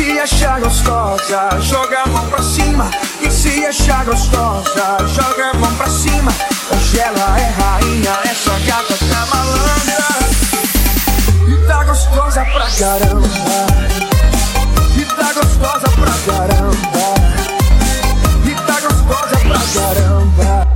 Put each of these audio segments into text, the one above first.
se achar gostosa, joga a mão pra cima. E se achar gostosa, joga a mão pra cima. Hoje ela é rainha, essa gata tá malandra. E tá gostosa pra caramba. E tá gostosa pra caramba. E tá gostosa pra caramba.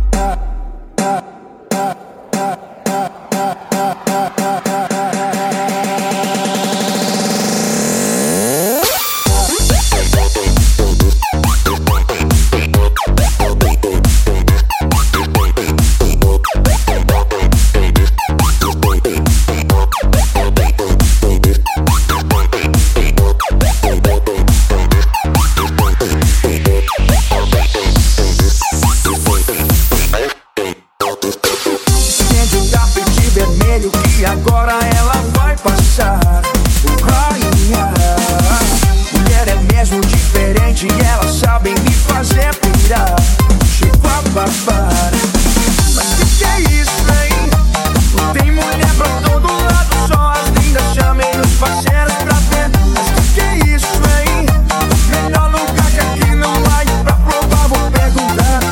E agora ela vai passar. Rainha, mulher é mesmo diferente e elas sabem me fazer pirar. Chego a babar. Mas que é isso, hein? Não tem mulher pra todo lado, só as lindas. Chamei os parceiros pra ver. Mas que é isso, hein? Melhor lugar que aqui não há. E pra provar vou perguntar.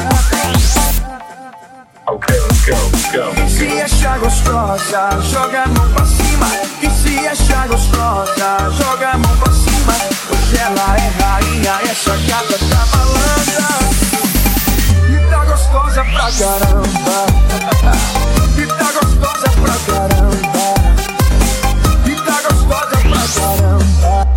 Ok, let's go. E se achar gostosa, joga a mão pra cima. E se achar gostosa, joga a mão pra cima. Hoje ela é rainha, essa gata tá malandra. E tá gostosa pra caramba. E tá gostosa pra caramba. E tá gostosa pra caramba.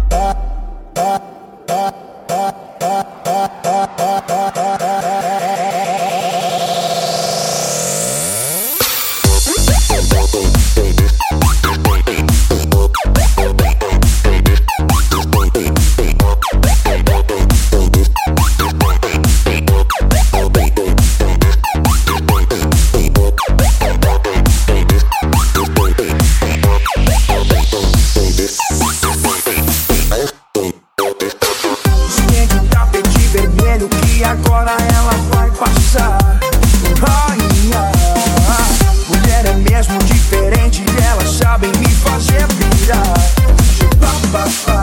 E agora ela vai passar. Rainha, mulher é mesmo diferente e elas sabem me fazer virar.